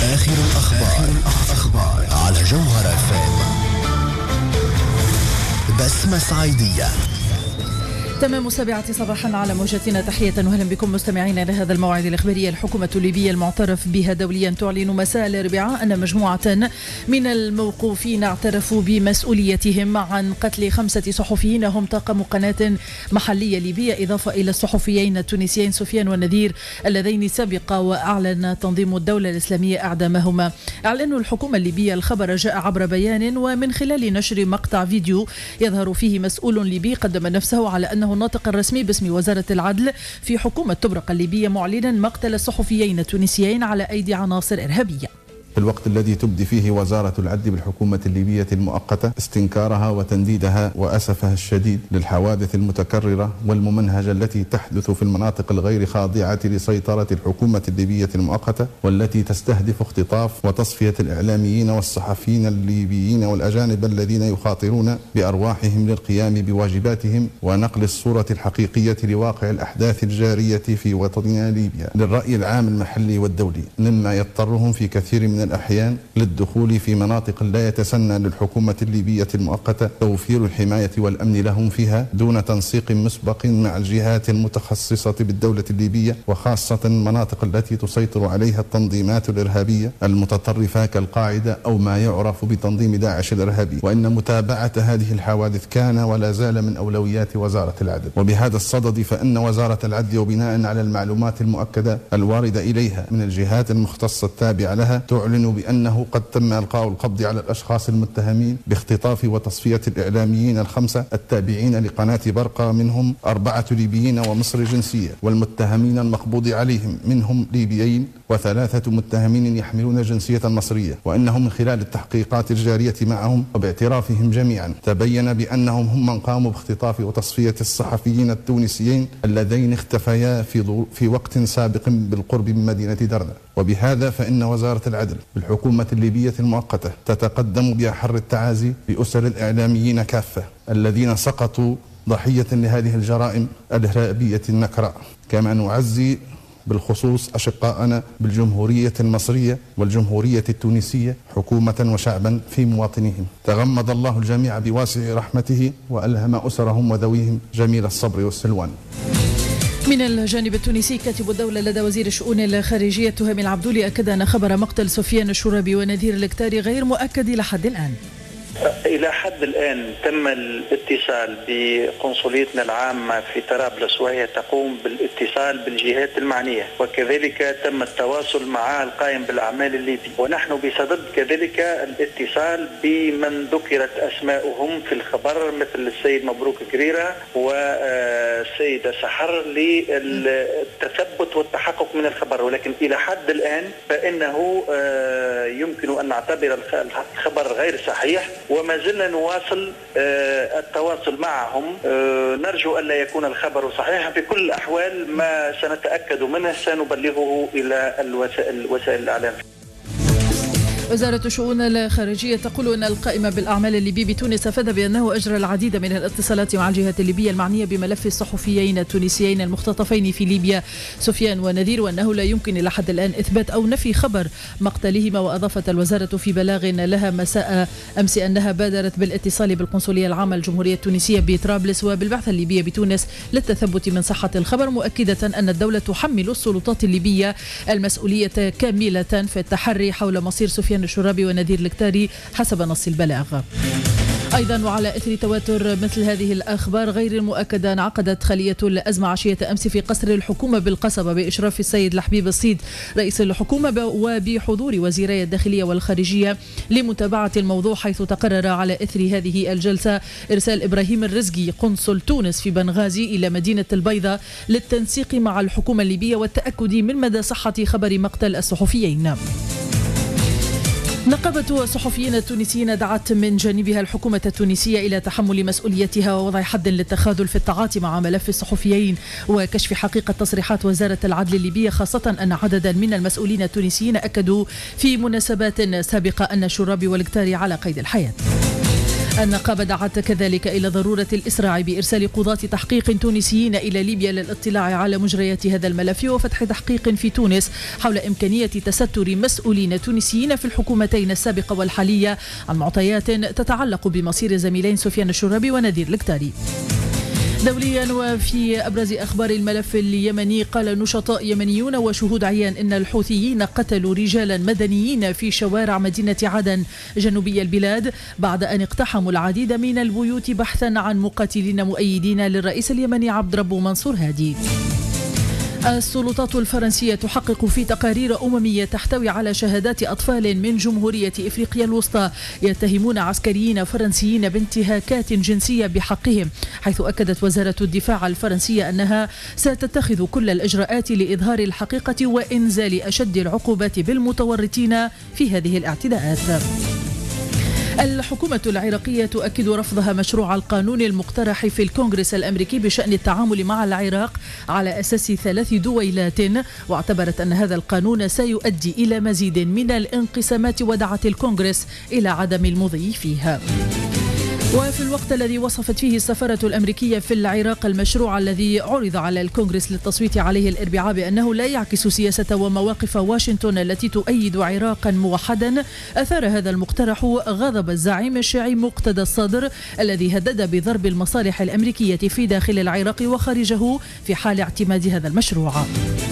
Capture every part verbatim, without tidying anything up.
آخر الأخبار, الأخبار على جوهر اف ام. بسمة صعيدية. تمام السابعة صباحا على موجتنا. تحية وأهلا بكم مستمعينا لهذا الموعد الإخباري. الحكومة الليبية المعترف بها دوليا تعلن مساء الأربعاء أن مجموعة من الموقوفين اعترفوا بمسؤوليتهم عن قتل خمسة صحفيين هم طاقم قناة محلية ليبية، إضافة إلى الصحفيين التونسيين سفيان ونذير اللذين سبق وأعلن تنظيم الدولة الإسلامية إعدامهما. أعلن الحكومة الليبية الخبر جاء عبر بيان ومن خلال نشر مقطع فيديو يظهر فيه مسؤول ليبي قدم نفسه على أنه الناطق الرسمي باسم وزارة العدل في حكومة طبرق الليبية، معلنا مقتل الصحفيين التونسيين على أيدي عناصر إرهابية. في الوقت الذي تبدي فيه وزارة العدل بالحكومة الليبية المؤقتة استنكارها وتنديدها وأسفها الشديد للحوادث المتكررة والممنهجة التي تحدث في المناطق الغير خاضعة لسيطرة الحكومة الليبية المؤقتة، والتي تستهدف اختطاف وتصفية الإعلاميين والصحفيين الليبيين والأجانب الذين يخاطرون بأرواحهم للقيام بواجباتهم ونقل الصورة الحقيقية لواقع الأحداث الجارية في وطننا ليبيا للرأي العام المحلي والدولي، مما يضطرهم في كثير من الأحيان للدخول في مناطق لا يتسنى للحكومة الليبية المؤقتة توفير الحماية والأمن لهم فيها دون تنسيق مسبق مع الجهات المتخصصة بالدولة الليبية، وخاصة المناطق التي تسيطر عليها التنظيمات الإرهابية المتطرفة كالقاعدة أو ما يعرف بتنظيم داعش الإرهابي. وإن متابعة هذه الحوادث كان ولا زال من أولويات وزارة العدل. وبهذا الصدد فإن وزارة العدل وبناء على المعلومات المؤكدة الواردة إليها من الجهات المختصة التابعة لها تعلن بأنه قد تم إلقاء القبض على الأشخاص المتهمين باختطاف وتصفية الإعلاميين الخمسة التابعين لقناة برقة، منهم أربعة ليبيين ومصري جنسية، والمتهمين المقبوض عليهم منهم ليبيين وثلاثة متهمين يحملون جنسية مصرية. وإنهم من خلال التحقيقات الجارية معهم وباعترافهم جميعا تبين بأنهم هم من قاموا باختطاف وتصفية الصحفيين التونسيين اللذين اختفيا في, في وقت سابق بالقرب من مدينة درنا. وبهذا فإن وزارة العدل بالحكومة الليبية المؤقتة تتقدم بأحر التعازي بأسر الإعلاميين كافة الذين سقطوا ضحية لهذه الجرائم الإرهابية النكراء، كما نعزي بالخصوص أشقائنا بالجمهورية المصرية والجمهورية التونسية حكومة وشعبا في مواطنهم. تغمد الله الجميع بواسع رحمته وألهم أسرهم وذويهم جميل الصبر والسلوان. من الجانب التونسي، كاتب الدولة لدى وزير الشؤون الخارجية تهامي العبدولي أكد أن خبر مقتل سفيان الشرابي ونذير الكتاري غير مؤكد لحد الآن. إلى حد الآن تم الاتصال بقنصليتنا العامة في طرابلس، وهي تقوم بالاتصال بالجهات المعنية، وكذلك تم التواصل مع القائم بالأعمال الليبي، ونحن بصدد كذلك الاتصال بمن ذكرت أسماؤهم في الخبر مثل السيد مبروك كريرة والسيدة سحر للتثبت والتحقق من الخبر. ولكن إلى حد الآن فإنه يمكن أن نعتبر الخبر غير صحيح، وما زلنا نواصل التواصل معهم. نرجو أن لا يكون الخبر صحيحا. في كل الأحوال ما سنتأكد منه سنبلغه إلى الوسائل وسائل الإعلام. وزارة الشؤون الخارجية تقول أن القائمة بالأعمال الليبي بتونس أفاد بأنه أجرى العديد من الاتصالات مع الجهات الليبية المعنية بملف الصحفيين التونسيين المختطفين في ليبيا سفيان ونذير، وأنه لا يمكن إلى حد الآن إثبات أو نفي خبر مقتلهما. وأضافت الوزارة في بلاغ لها مساء أمس أنها بادرت بالاتصال بالقنصلية العامة الجمهورية التونسية بطرابلس وبالبعثة الليبية بتونس للتثبت من صحة الخبر، مؤكدة أن الدولة تحمل السلطات الليبية المسؤولية كاملة في التحري حول مصير سفيان الشرابي ونذير الكتاري حسب نص البلاغ. أيضا وعلى إثر تواتر مثل هذه الأخبار غير المؤكدة، انعقدت خلية الأزمة عشية أمس في قصر الحكومة بالقصبة بإشراف السيد الحبيب الصيد رئيس الحكومة وبحضور وزيري الداخلية والخارجية لمتابعة الموضوع، حيث تقرر على إثر هذه الجلسة إرسال إبراهيم الرزقي قنصل تونس في بنغازي إلى مدينة البيضاء للتنسيق مع الحكومة الليبية والتأكد من مدى صحة خبر مقتل الصحفيين. نقابة الصحفيين التونسيين دعت من جانبها الحكومة التونسية إلى تحمل مسؤوليتها ووضع حد للتخاذل في التعاطي مع ملف الصحفيين وكشف حقيقة تصريحات وزارة العدل الليبية، خاصة أن عددا من المسؤولين التونسيين أكدوا في مناسبات سابقة أن الشرابي والكتاري على قيد الحياة. النقابة دعت كذلك إلى ضرورة الإسراع بإرسال قضاة تحقيق تونسيين إلى ليبيا للاطلاع على مجريات هذا الملف وفتح تحقيق في تونس حول إمكانية تستر مسؤولين تونسيين في الحكومتين السابقة والحالية عن معطيات تتعلق بمصير زميلين سفيان الشرابي ونذير الكتاري. دوليا وفي أبرز أخبار الملف اليمني، قال نشطاء يمنيون وشهود عيان إن الحوثيين قتلوا رجالا مدنيين في شوارع مدينة عدن جنوبي البلاد بعد أن اقتحموا العديد من البيوت بحثا عن مقاتلين مؤيدين للرئيس اليمني عبد ربه منصور هادي. السلطات الفرنسية تحقق في تقارير أممية تحتوي على شهادات أطفال من جمهورية إفريقيا الوسطى يتهمون عسكريين فرنسيين بانتهاكات جنسية بحقهم، حيث أكدت وزارة الدفاع الفرنسية أنها ستتخذ كل الإجراءات لإظهار الحقيقة وإنزال أشد العقوبات بالمتورطين في هذه الاعتداءات. الحكومة العراقية تؤكد رفضها مشروع القانون المقترح في الكونغرس الأمريكي بشأن التعامل مع العراق على أساس ثلاث دويلات، واعتبرت أن هذا القانون سيؤدي إلى مزيد من الانقسامات ودعت الكونغرس إلى عدم المضي فيها. وفي الوقت الذي وصفت فيه السفارة الأمريكية في العراق المشروع الذي عرض على الكونغرس للتصويت عليه الأربعاء بأنه لا يعكس سياسة ومواقف واشنطن التي تؤيد عراقا موحدا، أثار هذا المقترح غضب الزعيم الشيعي مقتدى الصدر الذي هدد بضرب المصالح الأمريكية في داخل العراق وخارجه في حال اعتماد هذا المشروع.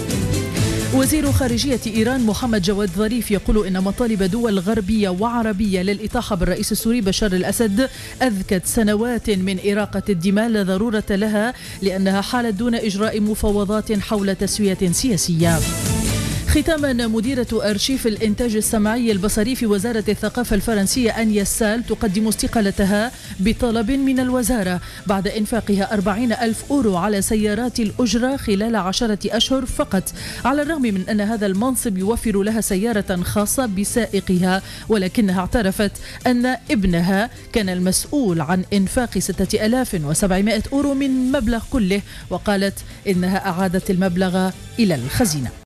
وزير خارجية إيران محمد جواد ظريف يقول إن مطالب دول غربية وعربية للإطاحة بالرئيس السوري بشار الأسد أذكت سنوات من إراقة الدماء لا ضرورة لها لأنها حالت دون إجراء مفاوضات حول تسوية سياسية. ختاما، مديرة أرشيف الإنتاج السمعي البصري في وزارة الثقافة الفرنسية أنيا سال تقدم استقالتها بطلب من الوزارة بعد إنفاقها أربعين ألف أورو على سيارات الأجرة خلال عشرة أشهر فقط، على الرغم من أن هذا المنصب يوفر لها سيارة خاصة بسائقها، ولكنها اعترفت أن ابنها كان المسؤول عن إنفاق ستة آلاف وسبعمائة أورو من مبلغ كله، وقالت إنها أعادت المبلغ إلى الخزينة.